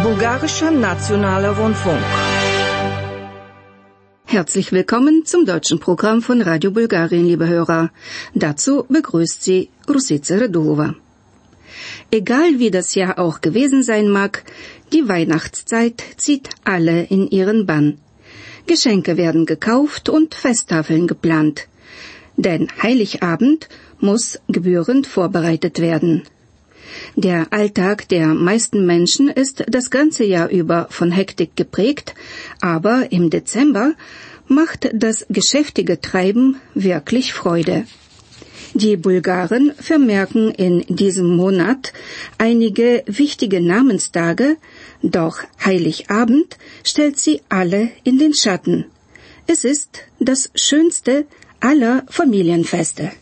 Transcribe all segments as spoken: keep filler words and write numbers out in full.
Bulgarischer Nationaler Rundfunk. Herzlich willkommen zum deutschen Programm von Radio Bulgarien, liebe Hörer. Dazu begrüßt Sie Rusica Radulova. Egal wie das Jahr auch gewesen sein mag, die Weihnachtszeit zieht alle in ihren Bann. Geschenke werden gekauft und Festtafeln geplant. Denn Heiligabend muss gebührend vorbereitet werden. Der Alltag der meisten Menschen ist das ganze Jahr über von Hektik geprägt, aber im Dezember macht das geschäftige Treiben wirklich Freude. Die Bulgaren vermerken in diesem Monat einige wichtige Namenstage, doch Heiligabend stellt sie alle in den Schatten. Es ist das schönste aller Familienfeste.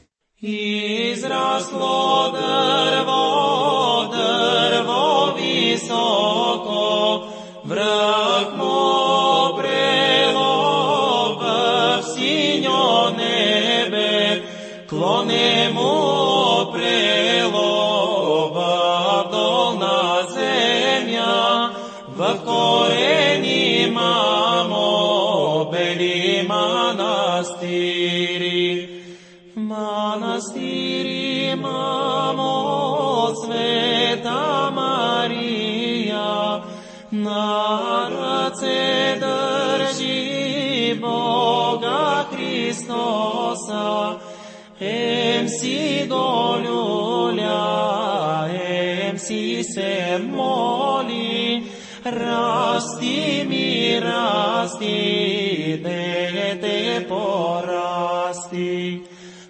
Израсло дърво, дърво високо, връх му прело в синьо небе, клоне му прело в долна земя, в корени мамо бели манастири. Манастири, мамо, Света Мария, на ръце държи Бога Христоса, ем си до люля, ем си се моли, расти ми, расти, дете порасти.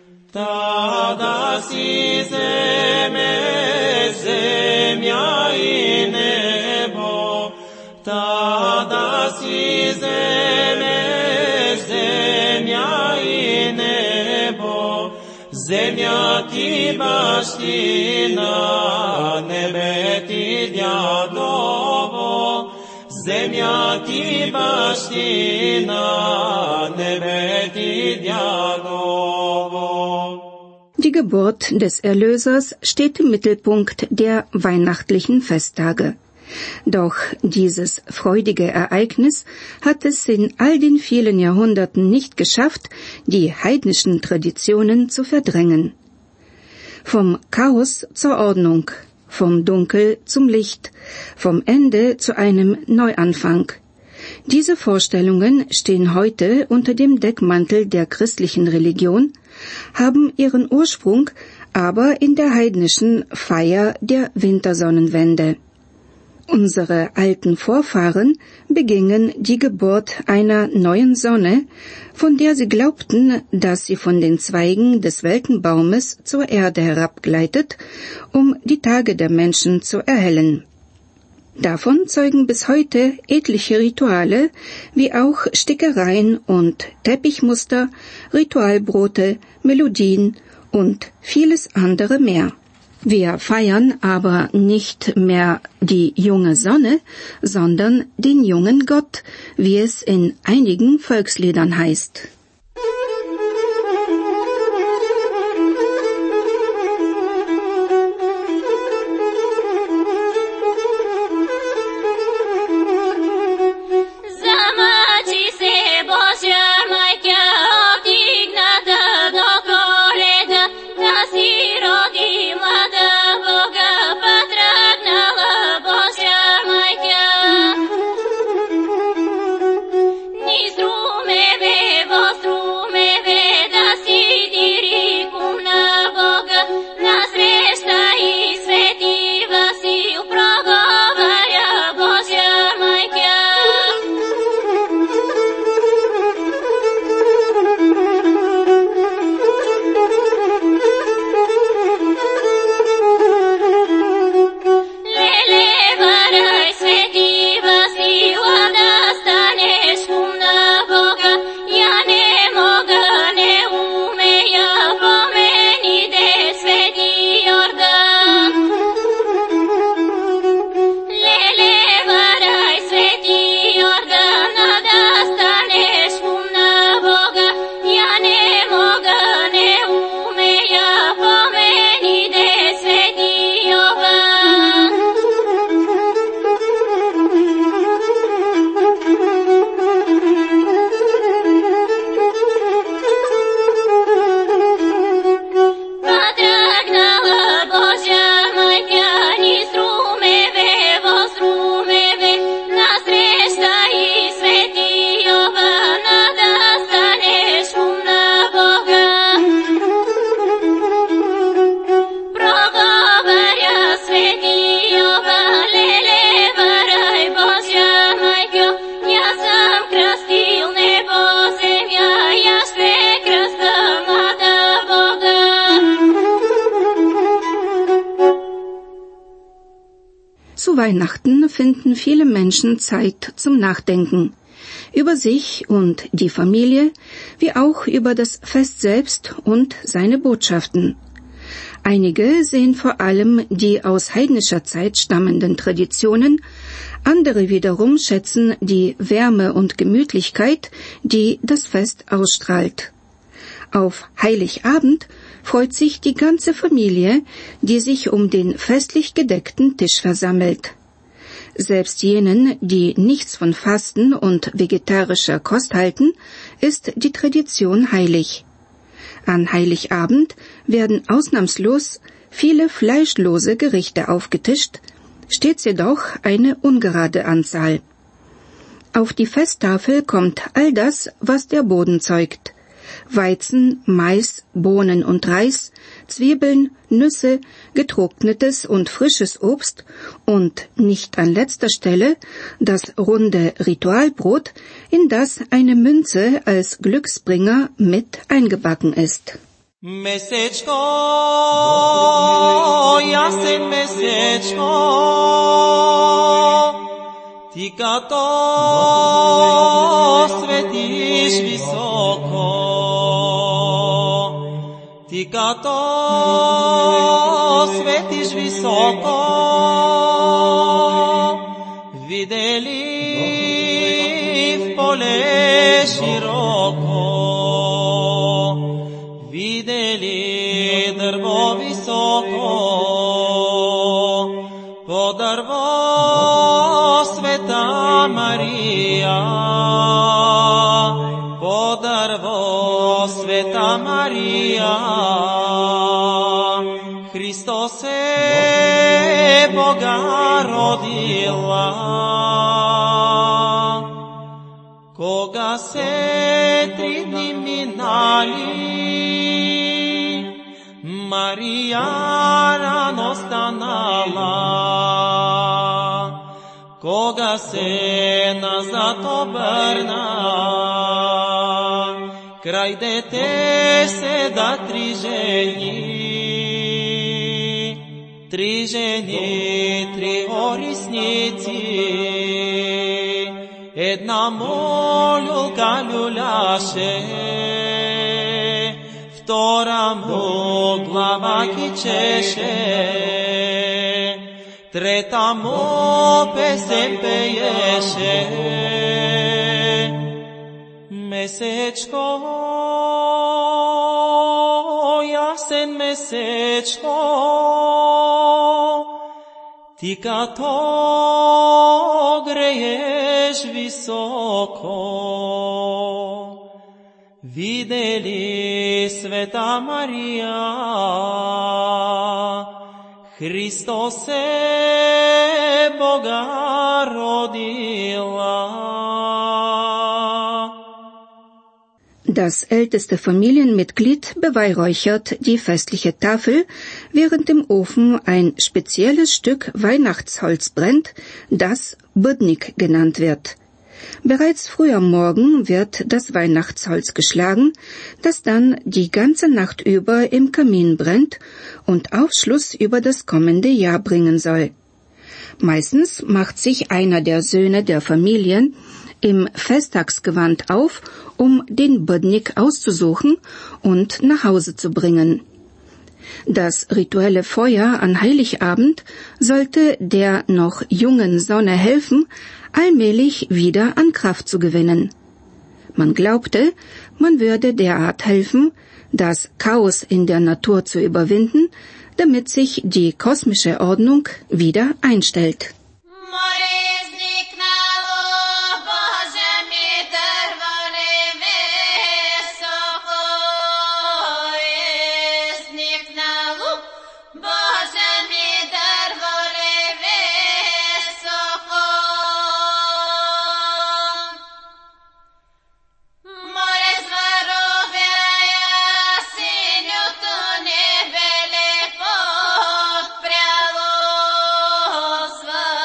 Tada si zeme, zemlja i nebo, tada si zeme, zemlja i nebo, zemlja ti baština, nebe ti djadovo, zemlja ti baština, nebe ti djadovo. Die Geburt des Erlösers steht im Mittelpunkt der weihnachtlichen Festtage. Doch dieses freudige Ereignis hat es in all den vielen Jahrhunderten nicht geschafft, die heidnischen Traditionen zu verdrängen. Vom Chaos zur Ordnung, vom Dunkel zum Licht, vom Ende zu einem Neuanfang. Diese Vorstellungen stehen heute unter dem Deckmantel der christlichen Religion, haben ihren Ursprung aber in der heidnischen Feier der Wintersonnenwende. Unsere alten Vorfahren begingen die Geburt einer neuen Sonne, von der sie glaubten, dass sie von den Zweigen des Weltenbaumes zur Erde herabgleitet, um die Tage der Menschen zu erhellen. Davon zeugen bis heute etliche Rituale, wie auch Stickereien und Teppichmuster, Ritualbrote, Melodien und vieles andere mehr. Wir feiern aber nicht mehr die junge Sonne, sondern den jungen Gott, wie es in einigen Volksliedern heißt. Ni strume bevo Weihnachten finden viele Menschen Zeit zum Nachdenken über sich und die Familie, wie auch über das Fest selbst und seine Botschaften. Einige sehen vor allem die aus heidnischer Zeit stammenden Traditionen, andere wiederum schätzen die Wärme und Gemütlichkeit, die das Fest ausstrahlt. Auf Heiligabend freut sich die ganze Familie, die sich um den festlich gedeckten Tisch versammelt. Selbst jenen, die nichts von Fasten und vegetarischer Kost halten, ist die Tradition heilig. An Heiligabend werden ausnahmslos viele fleischlose Gerichte aufgetischt, stets jedoch eine ungerade Anzahl. Auf die Festtafel kommt all das, was der Boden zeugt: Weizen, Mais, Bohnen und Reis, Zwiebeln, Nüsse, getrocknetes und frisches Obst und nicht an letzter Stelle das runde Ritualbrot, in das eine Münze als Glücksbringer mit eingebacken ist. Mesečko, jasen mesečko, ti kad to svetiš visoko, ti kad to svetiš visoko, videli v pole široko, videli drvo visoko, po drvo Sveta Marija, po drvo Sveta Marija, Hristos se Boga rodila, koga se tri dni minali, Marija rano stanala, koga se nazad obrna, kraj dete se da tri ženi, tri ženi, tri orisnici, jedna moljulka ljuljaše, vtora mu glava kičeše, treta mu pesem peješe. Mesečko, jasen mesečko, ti kad to greješ visoko, videli Sveta Marija, Hristos se Boga rodila. Das älteste Familienmitglied beweihräuchert die festliche Tafel, während im Ofen ein spezielles Stück Weihnachtsholz brennt, das Budnik genannt wird. Bereits früh am Morgen wird das Weihnachtsholz geschlagen, das dann die ganze Nacht über im Kamin brennt und Aufschluss über das kommende Jahr bringen soll. Meistens macht sich einer der Söhne der Familien im Festtagsgewand auf, um den Budnik auszusuchen und nach Hause zu bringen. Das rituelle Feuer an Heiligabend sollte der noch jungen Sonne helfen, allmählich wieder an Kraft zu gewinnen. Man glaubte, man würde derart helfen, das Chaos in der Natur zu überwinden, damit sich die kosmische Ordnung wieder einstellt. Sva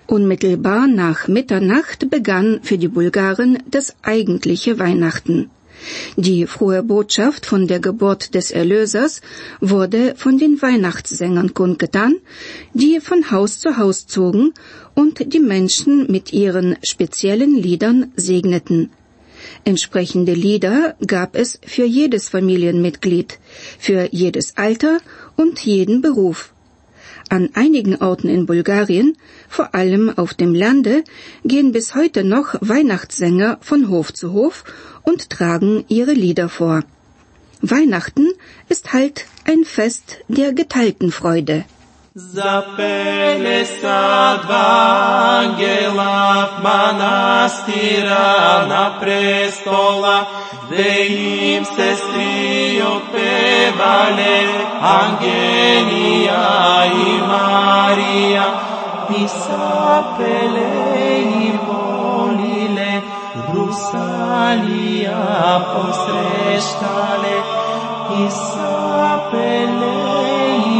Unmittelbar nach Mitternacht begann für die Bulgaren das eigentliche Weihnachten. Die frohe Botschaft von der Geburt des Erlösers wurde von den Weihnachtssängern kundgetan, die von Haus zu Haus zogen und die Menschen mit ihren speziellen Liedern segneten. Entsprechende Lieder gab es für jedes Familienmitglied, für jedes Alter und jeden Beruf. An einigen Orten in Bulgarien, vor allem auf dem Lande, gehen bis heute noch Weihnachtssänger von Hof zu Hof und tragen ihre Lieder vor. Weihnachten ist halt ein Fest der geteilten Freude. Zapele sa dva angela v manastira na prestola, gde im sestri otpevale Angelija i Marija, i zapele i volile, Rusalija posreštale, i zapele i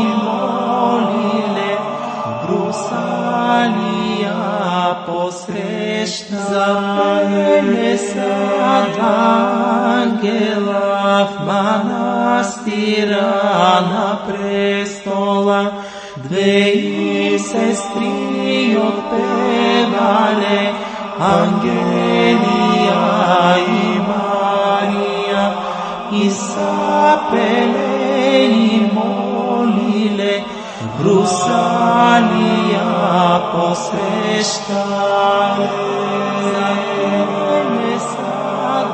Rusalija posrešna, zapele sad angela v manastira na prestola, dve im sestri otpevale Angelija i Marija, i zapele i molile Rusalija posreštale, zapele sad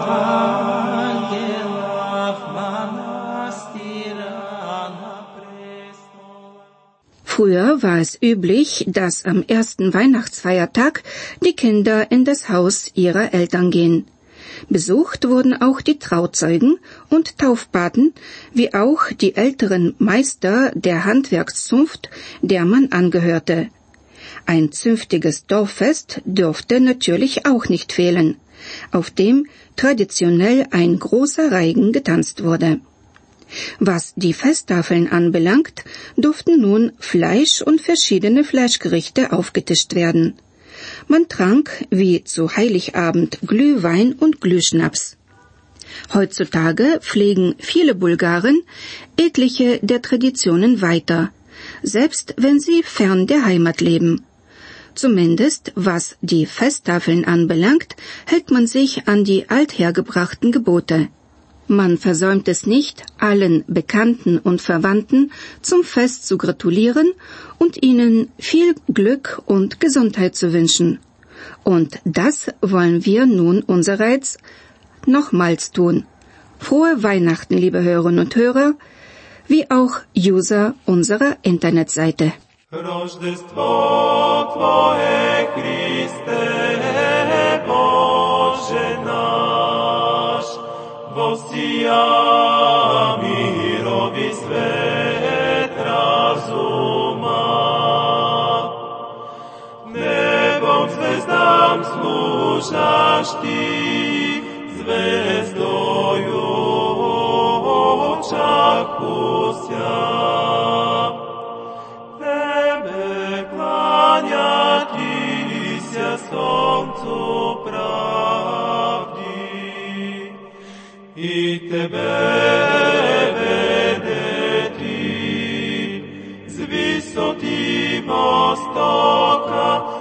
angela v manastira na prestola. Früher war es üblich, dass am ersten Weihnachtsfeiertag die Kinder in das Haus ihrer Eltern gehen. Besucht wurden auch die Trauzeugen und Taufpaten, wie auch die älteren Meister der Handwerkszunft, der man angehörte. Ein zünftiges Dorffest durfte natürlich auch nicht fehlen, auf dem traditionell ein großer Reigen getanzt wurde. Was die Festtafeln anbelangt, durften nun Fleisch und verschiedene Fleischgerichte aufgetischt werden. Man trank wie zu Heiligabend Glühwein und Glühschnaps. Heutzutage pflegen viele Bulgaren etliche der Traditionen weiter, selbst wenn sie fern der Heimat leben. Zumindest was die Festtafeln anbelangt, hält man sich an die althergebrachten Gebote. Man versäumt es nicht, allen Bekannten und Verwandten zum Fest zu gratulieren und ihnen viel Glück und Gesundheit zu wünschen. Und das wollen wir nun unsererseits nochmals tun. Frohe Weihnachten, liebe Hörerinnen und Hörer, wie auch User unserer Internetseite. Рождество Твое, Христе, Боже наш, воссия мирови свет разума. Небом звездам служаш Ти, звездою очакуся. Тебе кланятися сонцу правди, и Тебе ведети з висоти востока